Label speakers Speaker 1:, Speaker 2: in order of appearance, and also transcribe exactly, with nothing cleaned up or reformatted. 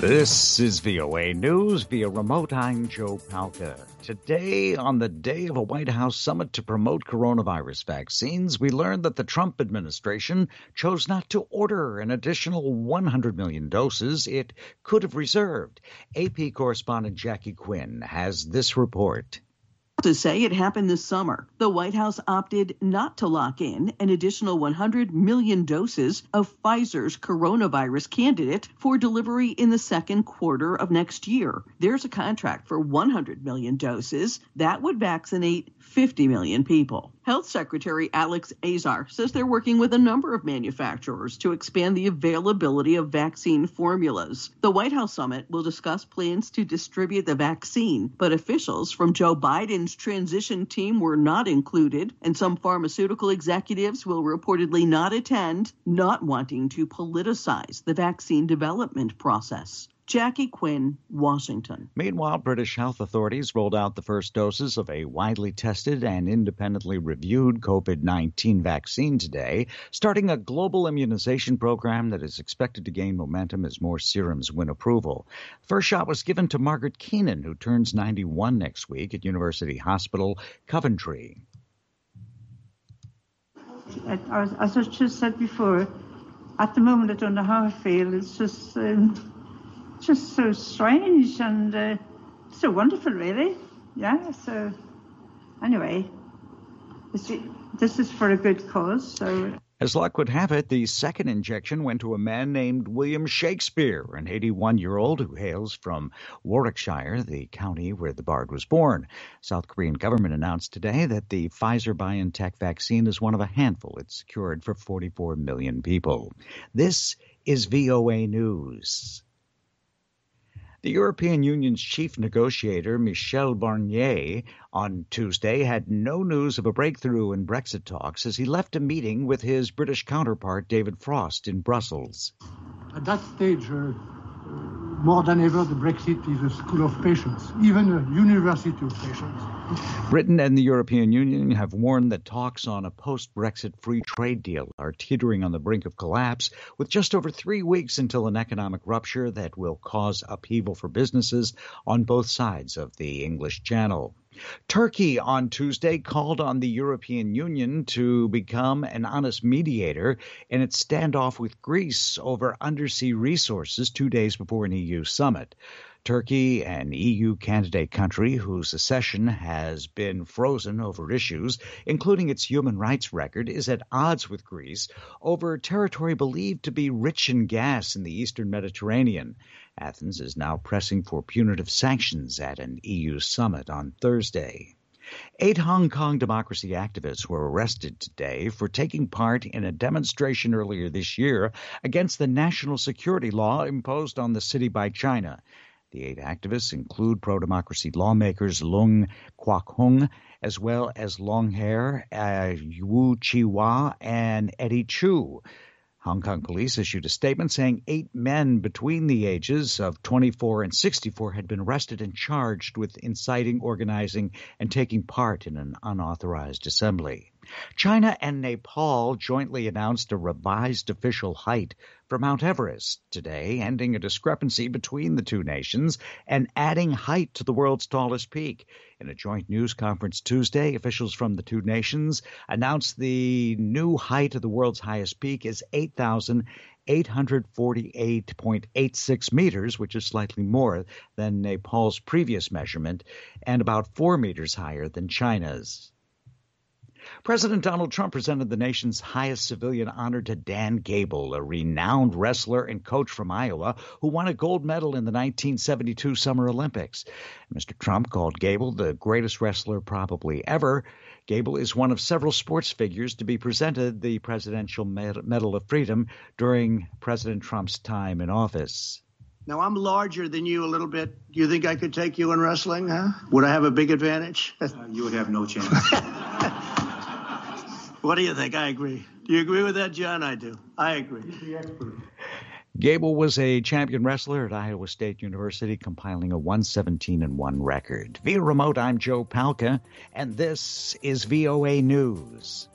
Speaker 1: This is V O A News via remote. I'm Joe Palca. Today, on the day of a White House summit to promote coronavirus vaccines, we learned that the Trump administration chose not to order an additional one hundred million doses it could have reserved. A P correspondent Jackie Quinn has this report.
Speaker 2: To say it happened this summer. The White House opted not to lock in an additional one hundred million doses of Pfizer's coronavirus candidate for delivery in the second quarter of next year. There's a contract for one hundred million doses that would vaccinate fifty million people. Health Secretary Alex Azar says they're working with a number of manufacturers to expand the availability of vaccine formulas. The White House summit will discuss plans to distribute the vaccine, but officials from Joe Biden's transition team were not included, and some pharmaceutical executives will reportedly not attend, not wanting to politicize the vaccine development process. Jackie Quinn, Washington.
Speaker 1: Meanwhile, British health authorities rolled out the first doses of a widely tested and independently reviewed COVID nineteen vaccine today, starting a global immunization program that is expected to gain momentum as more serums win approval. The first shot was given to Margaret Keenan, who turns ninety-one next week at University Hospital, Coventry.
Speaker 3: As, as I just said before, at the moment I don't know how I feel. It's just... Um... just so strange and uh, so wonderful, really. Yeah, so anyway, this, this is for a good cause. So,
Speaker 1: as luck would have it, the second injection went to a man named William Shakespeare, an eighty-one-year-old who hails from Warwickshire, the county where the bard was born. South Korean government announced today that the Pfizer-BioNTech vaccine is one of a handful it's secured for forty-four million people. This is V O A News. The European Union's chief negotiator, Michel Barnier, on Tuesday had no news of a breakthrough in Brexit talks as he left a meeting with his British counterpart, David Frost, in Brussels.
Speaker 4: At that stage, uh, more than ever, the Brexit is a school of patience, even a university of patience.
Speaker 1: Britain and the European Union have warned that talks on a post-Brexit free trade deal are teetering on the brink of collapse, with just over three weeks until an economic rupture that will cause upheaval for businesses on both sides of the English Channel. Turkey on Tuesday called on the European Union to become an honest mediator in its standoff with Greece over undersea resources two days before an E U summit. Turkey, an E U candidate country whose accession has been frozen over issues, including its human rights record, is at odds with Greece over territory believed to be rich in gas in the eastern Mediterranean. Athens is now pressing for punitive sanctions at an E U summit on Thursday. Eight Hong Kong democracy activists were arrested today for taking part in a demonstration earlier this year against the national security law imposed on the city by China. The eight activists include pro-democracy lawmakers Lung Kwok-hung, as well as long-hair uh, Wu Chi-hua and Eddie Chu. Hong Kong police issued a statement saying eight men between the ages of twenty-four and sixty-four had been arrested and charged with inciting, organizing, and taking part in an unauthorized assembly. China and Nepal jointly announced a revised official height for Mount Everest today, ending a discrepancy between the two nations and adding height to the world's tallest peak. In a joint news conference Tuesday, officials from the two nations announced the new height of the world's highest peak is eight thousand eight hundred forty-eight point eight six meters, which is slightly more than Nepal's previous measurement and about four meters higher than China's. President Donald Trump presented the nation's highest civilian honor to Dan Gable, a renowned wrestler and coach from Iowa who won a gold medal in the nineteen seventy-two Summer Olympics. Mister Trump called Gable the greatest wrestler probably ever. Gable is one of several sports figures to be presented the Presidential Medal of Freedom during President Trump's time in office.
Speaker 5: Now, I'm larger than you a little bit. Do you think I could take you in wrestling, huh? Would I have a big advantage?
Speaker 6: uh, you would have no chance.
Speaker 5: What do you think? I agree. Do you agree with that, John? I do. I agree.
Speaker 1: Gable was a champion wrestler at Iowa State University, compiling a one seventeen and one record. Via remote, I'm Joe Palca, and this is V O A News.